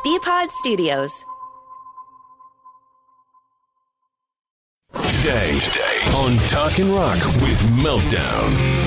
BPod Studios. Today on Talkin' Rock with Meltdown.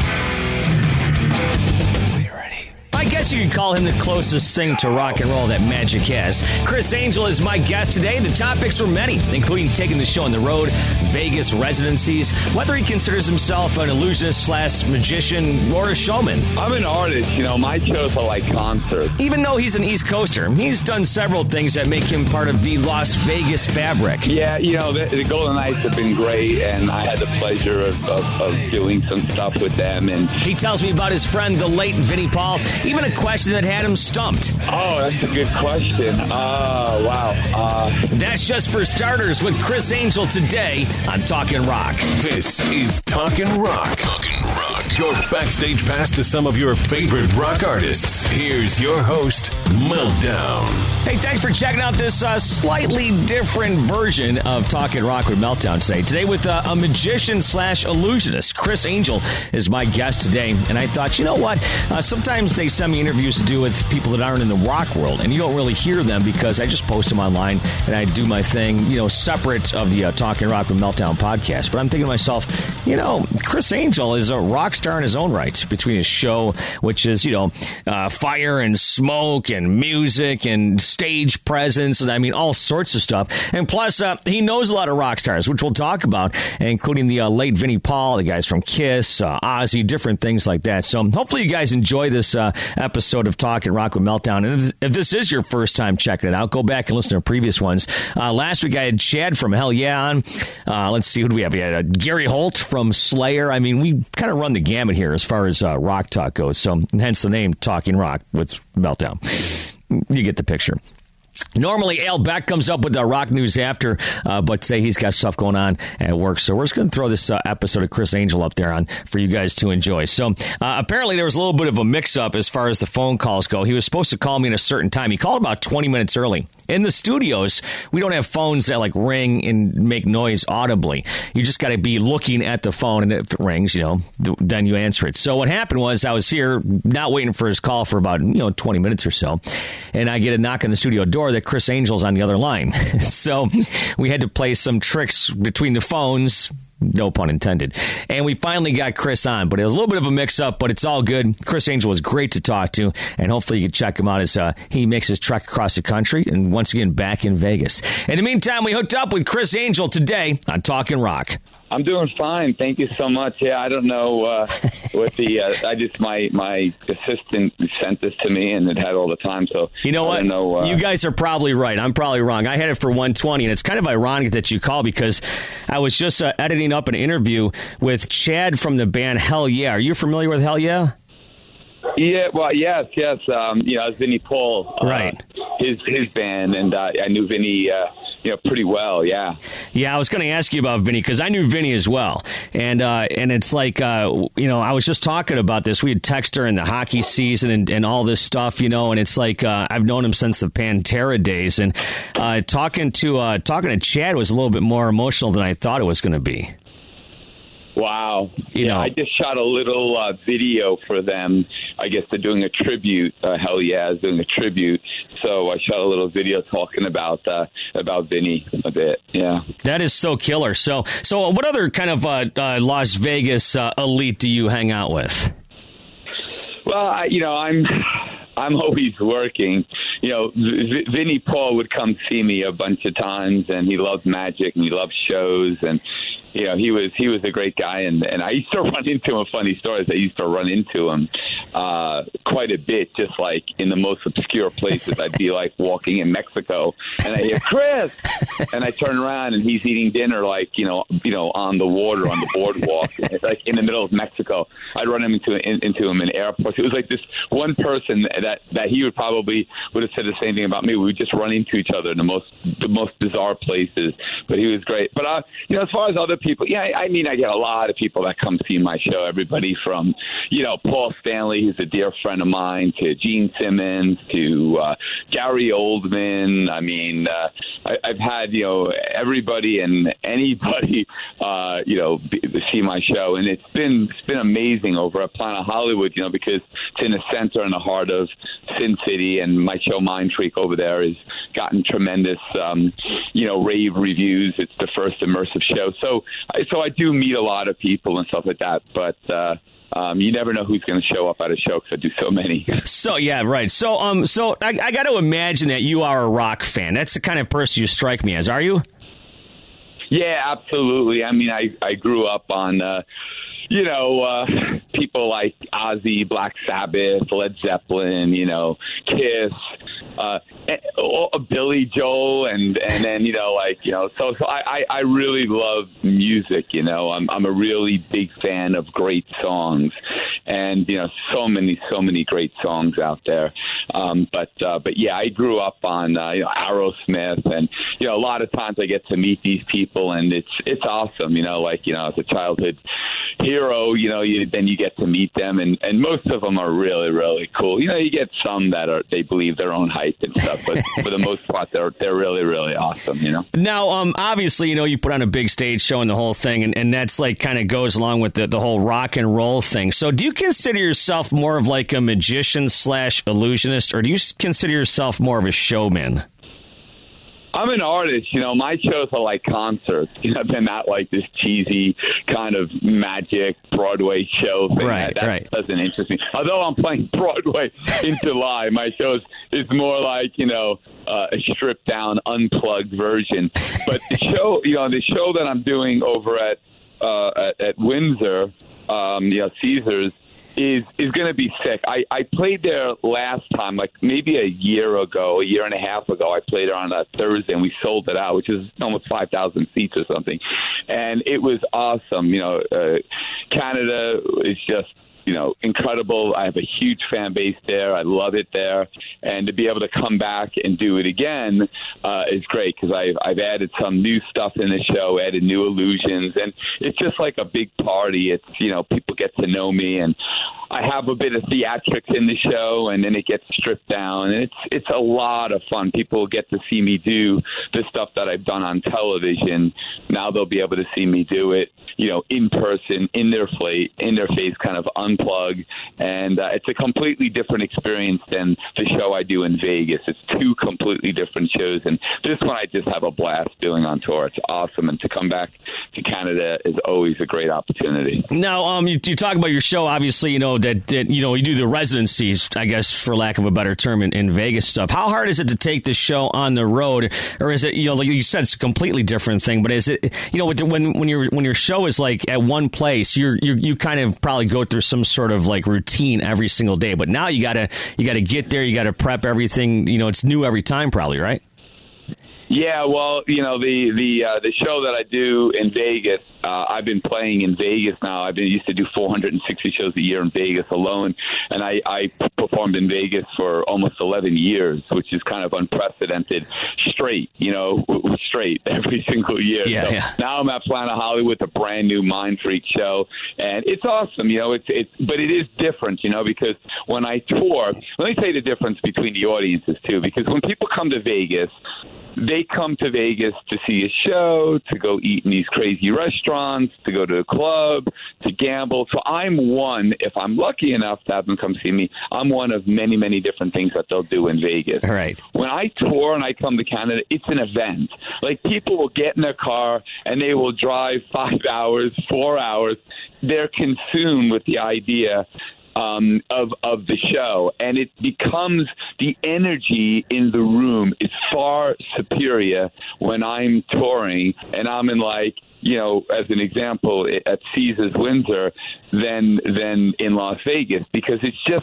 I guess you could call him the closest thing to rock and roll that Magic has. Criss Angel is my guest today. The topics were many, including taking the show on the road, Vegas residencies, whether he considers himself an illusionist / magician or a showman. I'm an artist. My shows are like concerts. Even though he's an East Coaster, he's done several things that make him part of the Las Vegas fabric. Yeah, the Golden Knights have been great, and I had the pleasure of doing some stuff with them. And he tells me about his friend, the late Vinnie Paul, even a question that had him stumped. Oh, that's a good question. Wow. That's just for starters with Criss Angel today on Talkin' Rock. This is Talkin' Rock. Talkin' Rock. Your backstage pass to some of your favorite rock artists. Here's your host, Meltdown. Hey, thanks for checking out this slightly different version of Talkin' Rock with Meltdown today. Today with a magician / illusionist. Criss Angel is my guest today. And I thought, you know what? Sometimes they send me interviews to do with people that aren't in the rock world, and you don't really hear them because I just post them online and I do my thing, separate of the Talkin' Rock with Meltdown podcast. But I'm thinking to myself, Criss Angel is a rock star in his own right between his show, which is, fire and smoke and music and stage presence and all sorts of stuff. And plus, he knows a lot of rock stars, which we'll talk about, including the late Vinnie Paul, the guys from Kiss, Ozzy, different things like that. So hopefully you guys enjoy this episode of Talkin' Rock with Meltdown. And if this is your first time checking it out, go back and listen to previous ones. Last week I had Chad from Hell Yeah on. Let's see, who do we have? We had Gary Holt from Slayer. We kind of run the gamut here as far as rock talk goes. So hence the name Talkin' Rock with Meltdown. You get the picture. Normally, Al Beck comes up with the rock news after, but say he's got stuff going on at work. So we're just going to throw this episode of Criss Angel up there on for you guys to enjoy. So apparently there was a little bit of a mix-up as far as the phone calls go. He was supposed to call me at a certain time. He called about 20 minutes early. In the studios, we don't have phones that ring and make noise audibly. You just got to be looking at the phone, and if it rings, then you answer it. So what happened was I was here not waiting for his call for about 20 minutes or so, and I get a knock on the studio door that Criss Angel's on the other line. So we had to play some tricks between the phones. No pun intended. And we finally got Criss on, but it was a little bit of a mix-up, but it's all good. Criss Angel was great to talk to, and hopefully you can check him out as he makes his trek across the country and once again back in Vegas. In the meantime, we hooked up with Criss Angel today on Talkin' Rock. I'm doing fine. Thank you so much. Yeah, I don't know what my assistant sent this to me, and it had all the time. So you know what? You guys are probably right. I'm probably wrong. I had it for 120, and it's kind of ironic that you call because I was just editing up an interview with Chad from the band Hell Yeah. Are you familiar with Hell Yeah? Yeah, well, yes. It's Vinnie Paul, right? His band, and I knew Vinnie, pretty well. Yeah. Yeah, I was going to ask you about Vinnie because I knew Vinnie as well, and it's like I was just talking about this. We had Texter in the hockey season and all this stuff, and it's like I've known him since the Pantera days, and talking to Chad was a little bit more emotional than I thought it was going to be. Wow. I just shot a little video for them. I guess they're doing a tribute. Hell Yeah is doing a tribute. So I shot a little video talking about Vinnie a bit. Yeah. That is so killer. So what other kind of Las Vegas elite do you hang out with? Well, I'm always working. Vinnie Paul would come see me a bunch of times, and he loves magic and he loves shows, and he was a great guy, and I used to run into him. Funny stories. I used to run into him quite a bit, just like in the most obscure places. I'd be like walking in Mexico, and I hear Criss, and I turn around, and he's eating dinner, like on the water on the boardwalk, like in the middle of Mexico. I'd run into him in airports. It was like this one person that he would have said the same thing about me. We would just run into each other in the most bizarre places. But he was great. But as far as other people, I get a lot of people that come see my show. Everybody from Paul Stanley Stanley, who's a dear friend of mine, to Gene Simmons, to Gary Oldman. I mean, I've had, everybody and anybody, see my show. And it's been amazing over at Planet Hollywood, because it's in the center and the heart of Sin City. And my show, Mind Freak, over there has gotten tremendous, rave reviews. It's the first immersive show. So I do meet a lot of people and stuff like that. But you never know who's going to show up at a show because I do so many. So, yeah, right. So I got to imagine that you are a rock fan. That's the kind of person you strike me as, are you? Yeah, absolutely. I mean, I grew up on, people like Ozzy, Black Sabbath, Led Zeppelin, Kiss, Billy Joel, and then, so I really love music, I'm a really big fan of great songs, and, so many great songs out there. But yeah, I grew up on, Aerosmith, and, a lot of times I get to meet these people, and it's awesome, as a childhood hero, then you get to meet them, and most of them are really, really cool. You get some that they believe their own hype and stuff, but for the most part, they're really, really awesome, Now, obviously, you put on a big stage showing the whole thing, and that's like kind of goes along with the whole rock and roll thing. So do you consider yourself more of like a magician / illusionist, or do you consider yourself more of a showman? I'm an artist, my shows are like concerts. They're not like this cheesy kind of magic Broadway show thing. Right, that doesn't interest me. Although I'm playing Broadway in July, my shows is more like, a stripped down, unplugged version. But the show that I'm doing over at Windsor, Caesars, is going to be sick. I played there last time, like maybe a year and a half ago. I played there on a Thursday, and we sold it out, which is almost 5,000 seats or something. And it was awesome. Canada is just, incredible. I have a huge fan base there. I love it there. And to be able to come back and do it again is great, because I've added some new stuff in the show, added new illusions, and it's just like a big party. It's, people get to know me, and I have a bit of theatrics in the show, and then it gets stripped down, and it's a lot of fun. People get to see me do the stuff that I've done on television. Now they'll be able to see me do it, in person, in their face, kind of unplugged, and it's a completely different experience than the show I do in Vegas. It's two completely different shows, and this one I just have a blast doing on tour. It's awesome, and to come back to Canada is always a great opportunity. Now, you talk about your show, obviously, that you do the residencies, I guess, for lack of a better term, in Vegas stuff. How hard is it to take the show on the road, or is it, like you said, it's a completely different thing? But is it, when your show is like at one place, you kind of probably go through some sort of like routine every single day. But now you gotta get there, you gotta prep everything. It's new every time, probably, right? Yeah, well, the show that I do in Vegas, I've been playing in Vegas now. I used to do 460 shows a year in Vegas alone, and I performed in Vegas for almost 11 years, which is kind of unprecedented. Straight every single year. Yeah, so yeah. Now I'm at Planet Hollywood, a brand new Mind Freak show, and it's awesome. But it is different, because when I tour, let me tell you the difference between the audiences too, because when people come to Vegas, they come to Vegas to see a show, to go eat in these crazy restaurants, to go to a club, to gamble. So I'm one, if I'm lucky enough to have them come see me, I'm one of many, many different things that they'll do in Vegas. Right. When I tour and I come to Canada, it's an event. Like, people will get in their car and they will drive 5 hours, 4 hours. They're consumed with the idea of the show, and it becomes, the energy in the room is far superior when I'm touring and I'm in, like, as an example, at Caesars Windsor than in Las Vegas, because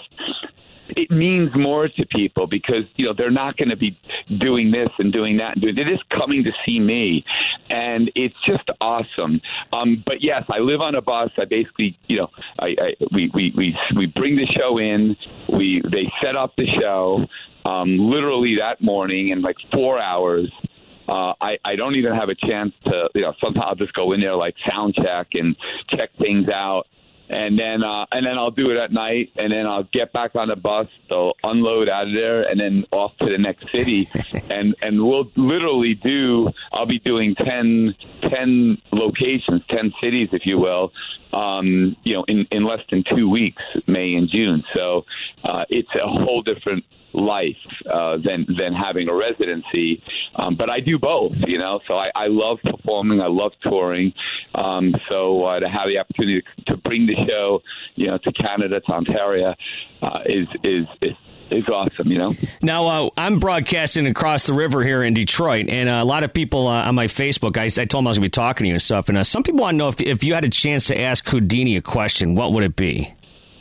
it means more to people, because they're not going to be doing this and doing that, and they're just coming to see me, and it's just awesome. But yes, I live on a bus. I basically, we bring the show in. They set up the show literally that morning in like 4 hours. I don't even have a chance to, sometimes I'll just go in there, like, sound check and check things out. and then I'll do it at night, and then I'll get back on the bus. They'll unload out of there, and then off to the next city, and we'll literally I'll be doing 10 locations, 10 cities, if you will, in less than 2 weeks, May and June. So it's a whole different life than having a residency, but I do both, so I love performing, I love touring, so to have the opportunity to bring the show to Canada, to Ontario, is awesome, Now, I'm broadcasting across the river here in Detroit, and a lot of people on my Facebook, I told them I was going to be talking to you and stuff, and some people want to know if you had a chance to ask Houdini a question, what would it be?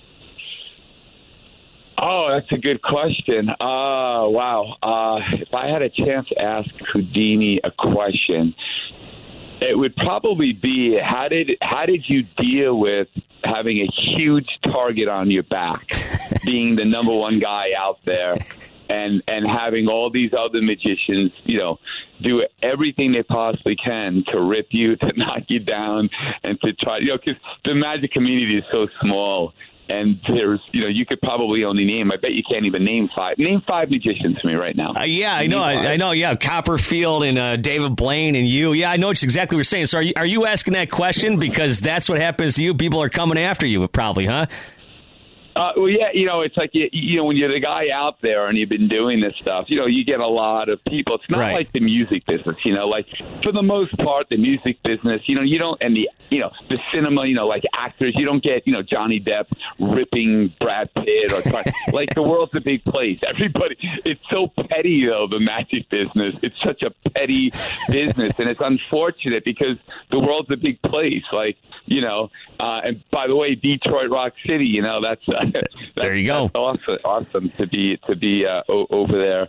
Oh, that's a good question. Wow. If I had a chance to ask Houdini a question, it would probably be, how did you deal with having a huge target on your back, being the number one guy out there, and having all these other magicians, do everything they possibly can to rip you, to knock you down, and to try, because the magic community is so small. And there's, you could probably only name, I bet you can't even name five. Name five magicians for me right now. Yeah, I know. Yeah, Copperfield and David Blaine and you. Yeah, I know exactly what you're saying. So are you asking that question because that's what happens to you? People are coming after you probably, huh? Well, yeah, it's like, when you're the guy out there and you've been doing this stuff, you get a lot of people. It's not like the music business, like for the most part, the music business, you don't, and the cinema, like actors, you don't get, Johnny Depp ripping Brad Pitt or like the world's a big place. Everybody, it's so petty though, the magic business. It's such a petty business, and it's unfortunate because the world's a big place. Like, and by the way, Detroit Rock City, that's there you go. That's awesome to be over there.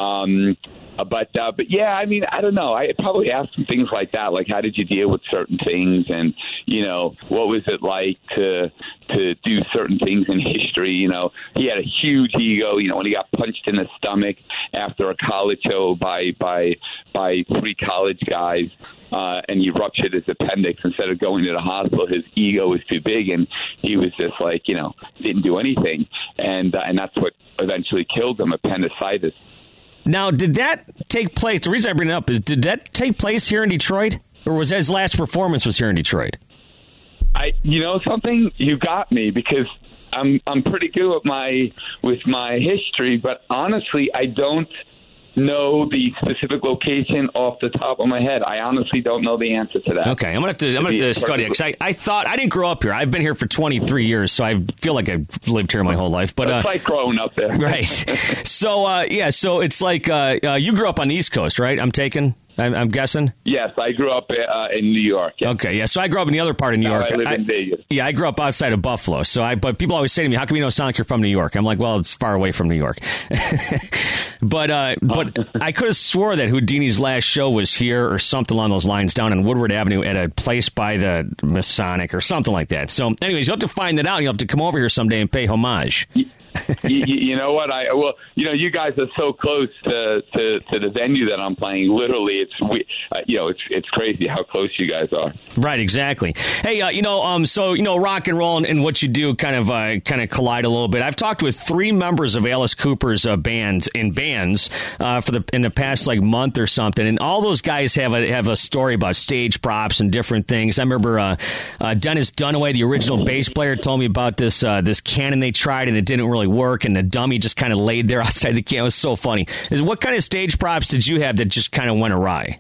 But yeah, I mean, I don't know. I probably asked him things like that, like how did you deal with certain things, and what was it like to do certain things in history. He had a huge ego. When he got punched in the stomach after a college show by three college guys. And he ruptured his appendix. Instead of going to the hospital, his ego was too big, and he was just like, didn't do anything. And that's what eventually killed him, appendicitis. Now, did that take place? The reason I bring it up is, did that take place here in Detroit? Or was his last performance was here in Detroit? Something, you got me, because I'm pretty good with my history, but honestly, I don't know the specific location off the top of my head. I honestly don't know the answer to that. Okay, I'm gonna have to study it, because I thought, I didn't grow up here. I've been here for 23 years, so I feel like I've lived here my whole life. But it's like growing up there, right? So so it's like you grew up on the East Coast, right? I'm guessing? Yes, I grew up in New York. Yeah. Okay, yeah. So I grew up in the other part of New York. I live in Vegas. Yeah, I grew up outside of Buffalo. But people always say to me, "How come you don't sound like you're from New York?" I'm like, "Well, it's far away from New York." But I could have swore that Houdini's last show was here or something along those lines, down on Woodward Avenue at a place by the Masonic or something like that. So, anyways, you'll have to find that out. You'll have to come over here someday and pay homage. You know what? You guys are so close to the venue that I'm playing. Literally, it's crazy how close you guys are. Right, exactly. Hey, so rock and roll and what you do kind of collide a little bit. I've talked with 3 members of Alice Cooper's bands in the past like month or something, and all those guys have a story about stage props and different things. I remember Dennis Dunaway, the original bass player, told me about this cannon they tried and it didn't really work, and the dummy just kind of laid there outside the can. It was so funny. What kind of stage props did you have that just kind of went awry?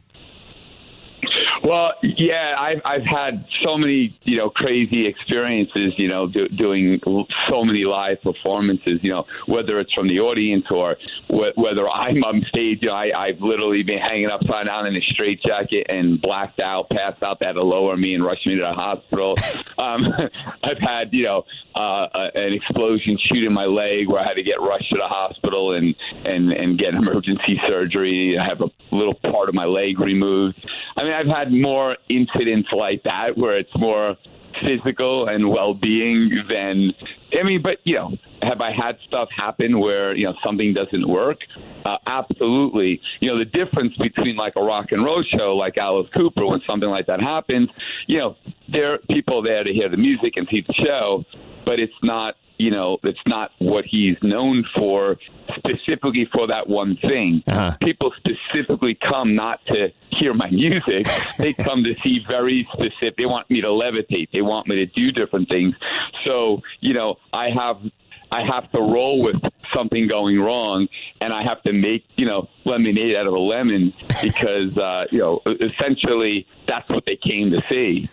Well, yeah, I've had so many, crazy experiences, doing so many live performances, whether it's from the audience or whether I'm on stage. I've literally been hanging upside down in a straitjacket and blacked out, passed out. They had to lower me and rush me to the hospital. I've had, an explosion shoot in my leg where I had to get rushed to the hospital and get emergency surgery. I have a little part of my leg removed. I mean, I've had more incidents like that where it's more physical and well-being than, but, have I had stuff happen where, something doesn't work? Absolutely. The difference between like a rock and roll show like Alice Cooper, when something like that happens, there are people there to hear the music and see the show, but it's not, it's not what he's known for specifically for that one thing. Uh-huh. People specifically come not to hear my music. They come to see very specific. They want me to levitate. They want me to do different things. So, I have to roll with something going wrong, and I have to make, lemonade out of a lemon because, essentially that's what they came to see.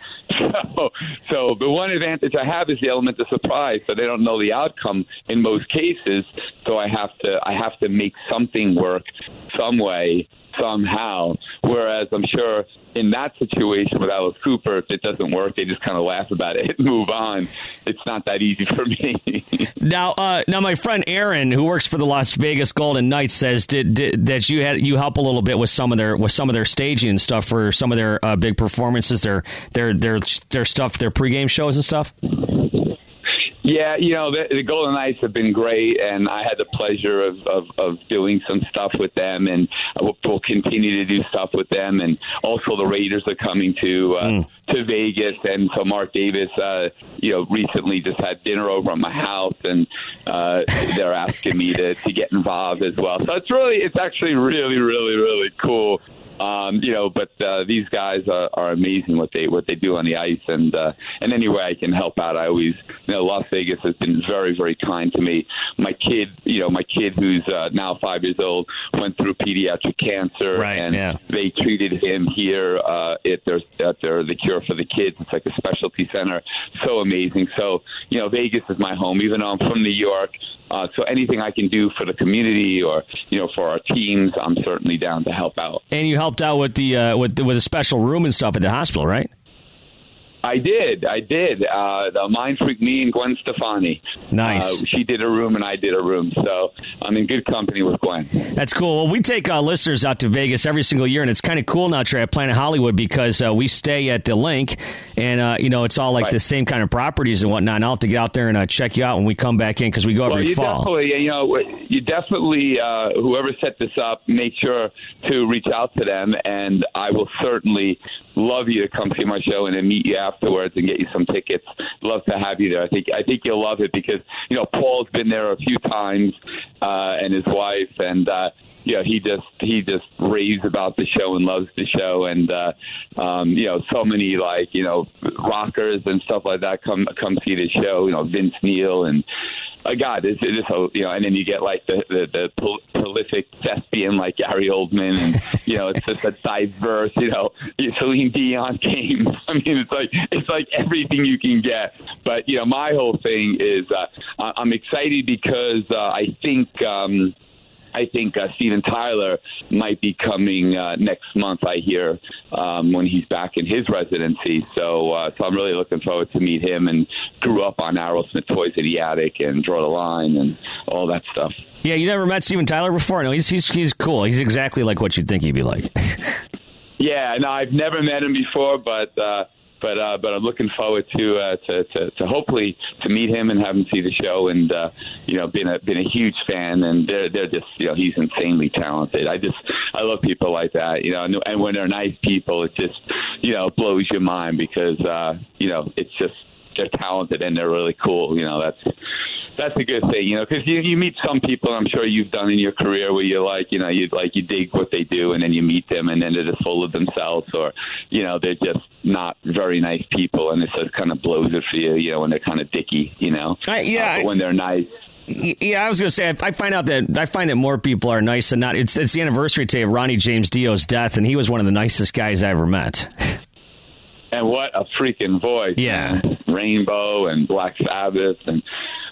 So the one advantage I have is the element of surprise, so they don't know the outcome in most cases. So I have to make something work some way, somehow. Whereas I'm sure in that situation with Alice Cooper, if it doesn't work, they just kind of laugh about it and move on. It's not that easy for me. Now, my friend Aaron, who works for the Las Vegas Golden Knights, says that you help a little bit with some of their staging and stuff for some of their big performances, their stuff, their pregame shows and stuff. Yeah, the Golden Knights have been great, and I had the pleasure of doing some stuff with them, and we'll continue to do stuff with them. And also the Raiders are coming to Vegas, and so Mark Davis, recently just had dinner over at my house, and they're asking me to get involved as well. So it's actually really, really, really cool. But these guys are amazing what they do on the ice, and any way I can help out, I always, Las Vegas has been very, very kind to me. My kid who's now 5 years old went through pediatric cancer, right, and yeah. They treated him here at the Cure for the Kids. It's like a specialty center, so amazing. So Vegas is my home, even though I'm from New York. So anything I can do for the community or for our teams, I'm certainly down to help out. And you helped out with the with a special room and stuff at the hospital, right? I did. The Mind Freak, me and Gwen Stefani. Nice. She did a room and I did a room. So I'm in good company with Gwen. That's cool. Well, we take listeners out to Vegas every single year, and it's kind of cool now, Trey, at Planet Hollywood, because we stay at the Link, and, it's all like right. the same kind of properties and whatnot. And I'll have to get out there and check you out when we come back in, because we go every fall. You definitely, whoever set this up, make sure to reach out to them, and I will certainly love you to come see my show and then meet you afterwards and get you some tickets. Love to have you there. I think you'll love it because Paul's been there a few times and his wife, and he just raves about the show and loves the show, and so many rockers and stuff like that come see the show. Vince Neil and. God, it's and then you get like the prolific thespian like Gary Oldman, and it's just a diverse, Celine Dion came. I mean, it's like everything you can get. But my whole thing is I'm excited because I think Steven Tyler might be coming next month, I hear, when he's back in his residency. So I'm really looking forward to meet him, and grew up on Aerosmith, Toys in the Attic, and Draw the Line, and all that stuff. Yeah, you never met Steven Tyler before? No, he's cool. He's exactly like what you'd think he'd be like. Yeah, no, I've never met him before, but I'm looking forward to hopefully to meet him and have him see the show, and been a huge fan, and they're just he's insanely talented. I love people like that, and when they're nice people, it just blows your mind because it's just they're talented and they're really cool. That's a good thing, because you meet some people, I'm sure you've done in your career, where you're like, you dig what they do, and then you meet them, and then they're just full of themselves, or, they're just not very nice people, and it just kind of blows it for you, when they're kind of dicky, but when they're nice. Yeah, I was going to say, I find that more people are nice than not. It's the anniversary today of Ronnie James Dio's death, and he was one of the nicest guys I ever met. And what a freaking voice. Yeah. Man. Rainbow and Black Sabbath and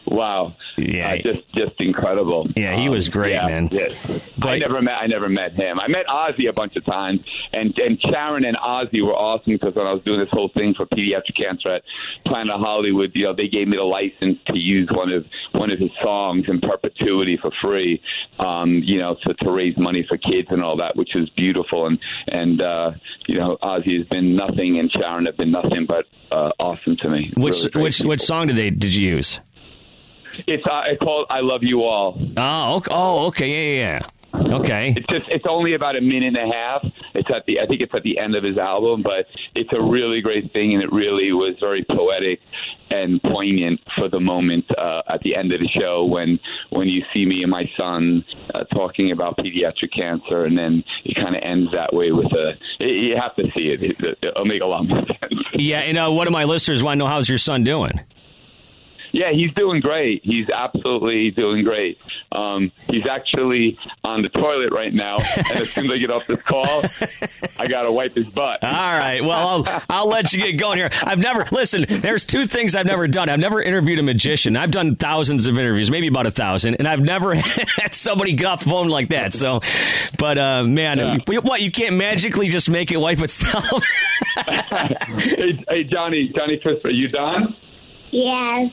Wow. Yeah. Just incredible. Yeah, he was great, man. Yes. But I never met him. I met Ozzy a bunch of times, and Sharon and Ozzy were awesome because when I was doing this whole thing for pediatric cancer at Planet Hollywood, they gave me the license to use one of his songs in perpetuity for free, to raise money for kids and all that, which was beautiful. And Ozzy has been nothing, and Sharon have been nothing but awesome to me. Which song did you use? It's called "I Love You All." Oh, okay, yeah. Okay. It's only about a minute and a half. I think it's at the end of his album, but it's a really great thing, and it really was very poetic and poignant for the moment at the end of the show when you see me and my son talking about pediatric cancer, and then it kind of ends that way with you have to see it. It'll make a lot more sense. Yeah, and one of my listeners want to know, how's your son doing? Yeah, he's doing great. He's absolutely doing great. He's actually on the toilet right now, and as soon as I get off this call, I got to wipe his butt. All right. Well, I'll let you get going here. Listen, there's two things I've never done. I've never interviewed a magician. I've done thousands of interviews, maybe about 1,000, and I've never had somebody get off the phone like that. So, but, man, what, you can't magically just make it wipe itself? Hey, Johnny Crisp, are you done? Yes.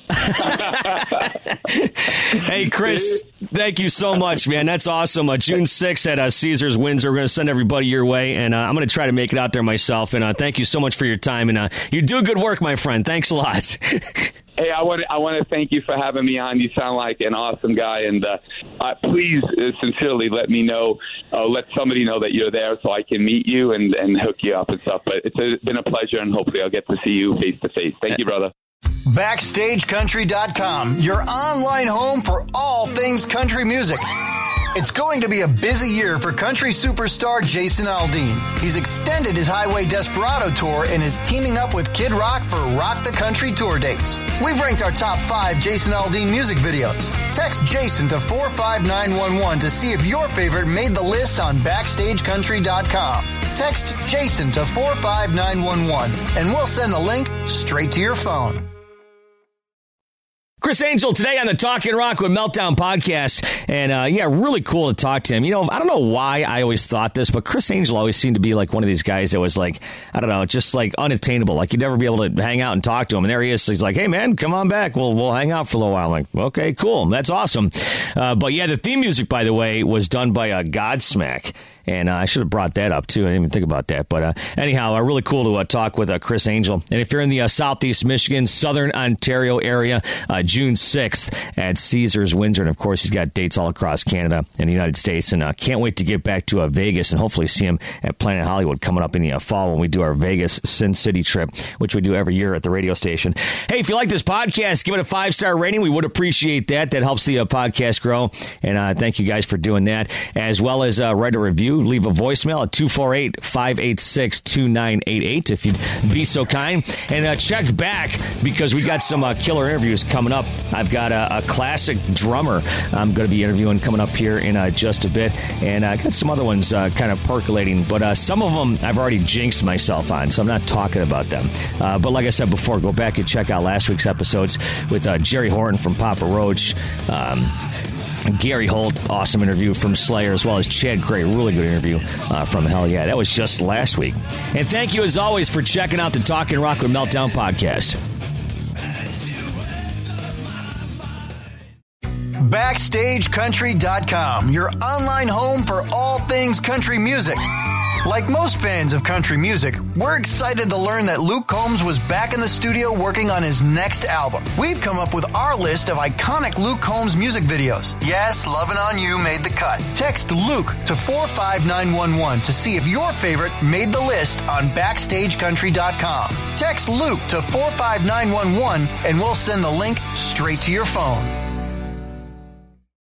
Hey, Chris, thank you so much, man. That's awesome. June 6th at Caesars Windsor. We're going to send everybody your way, and I'm going to try to make it out there myself. And thank you so much for your time. And you do good work, my friend. Thanks a lot. Hey, I want to thank you for having me on. You sound like an awesome guy, and please, sincerely, let me know. Let somebody know that you're there so I can meet you and hook you up and stuff. But it's been a pleasure, and hopefully I'll get to see you face to face. Thank you, brother. BackstageCountry.com, your online home for all things country music. It's going to be a busy year for country superstar Jason Aldean. He's extended his Highway Desperado tour and is teaming up with Kid Rock for Rock the Country tour dates. We've ranked our top 5 Jason Aldean music videos. Text Jason to 45911 to see if your favorite made the list on BackstageCountry.com. Text Jason to 45911 and we'll send the link straight to your phone. Criss Angel today on the Talkin' Rock with Meltdown podcast. And, really cool to talk to him. I don't know why I always thought this, but Criss Angel always seemed to be like one of these guys that was like, I don't know, just like unattainable. Like you'd never be able to hang out and talk to him. And there he is. He's like, hey, man, come on back. We'll hang out for a little while. I'm like, okay, cool. That's awesome. But yeah, the theme music, by the way, was done by Godsmack. And I should have brought that up, too. I didn't even think about that. But anyhow, really cool to talk with Criss Angel. And if you're in the southeast Michigan, southern Ontario area, June 6th at Caesars Windsor. And, of course, he's got dates all across Canada and the United States. And can't wait to get back to Vegas and hopefully see him at Planet Hollywood coming up in the fall when we do our Vegas Sin City trip, which we do every year at the radio station. Hey, if you like this podcast, give it a 5-star rating. We would appreciate that. That helps the podcast grow. And thank you guys for doing that, as well as write a review. Leave a voicemail at 248-586-2988 if you'd be so kind. And check back because we got some killer interviews coming up. I've got a classic drummer I'm going to be interviewing coming up here in just a bit. And I got some other ones kind of percolating. But some of them I've already jinxed myself on, so I'm not talking about them. But like I said before, go back and check out last week's episodes with Jerry Horton from Papa Roach. Gary Holt, awesome interview from Slayer, as well as Chad Gray, really good interview from Hell Yeah. That was just last week. And thank you, as always, for checking out the Talkin' Rock with Meltdown podcast. BackstageCountry.com, your online home for all things country music. Like most fans of country music, we're excited to learn that Luke Combs was back in the studio working on his next album. We've come up with our list of iconic Luke Combs music videos. Yes, Lovin' On You made the cut. Text Luke to 45911 to see if your favorite made the list on BackstageCountry.com. Text Luke to 45911 and we'll send the link straight to your phone.